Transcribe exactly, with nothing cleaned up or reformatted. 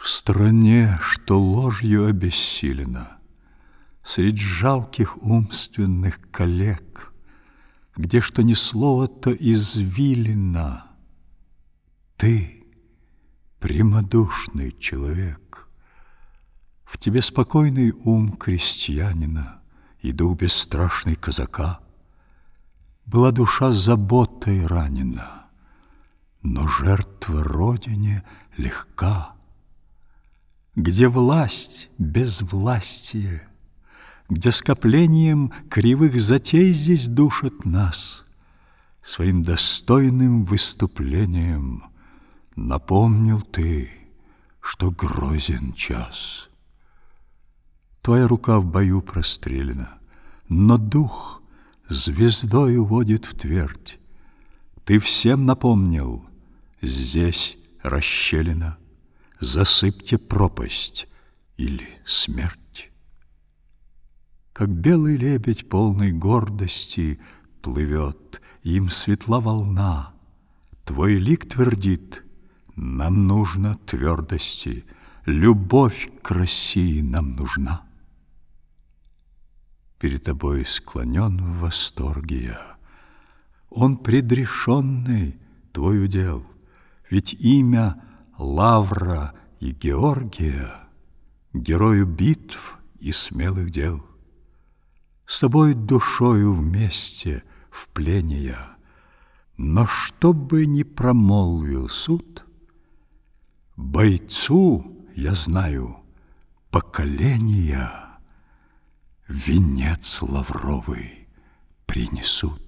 В стране, что ложью обессилена, средь жалких умственных коллег, где что ни слово, то извилина, ты прямодушный человек. В тебе спокойный ум крестьянина и дух бесстрашный казака. Была душа заботой ранена, но жертва Родине легка. Где власть безвластие, где скоплением кривых затей здесь душат нас, своим достойным выступлением напомнил ты, что грозен час. Твоя рука в бою прострелена, но дух звездой уводит в твердь. Ты всем напомнил: здесь расщелина, засыпьте пропасть или смерть. Как белый лебедь полной гордости плывет, им светла волна, твой лик твердит: нам нужно твердости, любовь к России нам нужна. Перед тобой склонен в восторге я, он предрешенный твой удел, ведь имя Лавра и Георгия герою битв и смелых дел. С тобой душою вместе в плене я, но что бы ни промолвил суд, бойцу, я знаю, поколения венец лавровый принесут.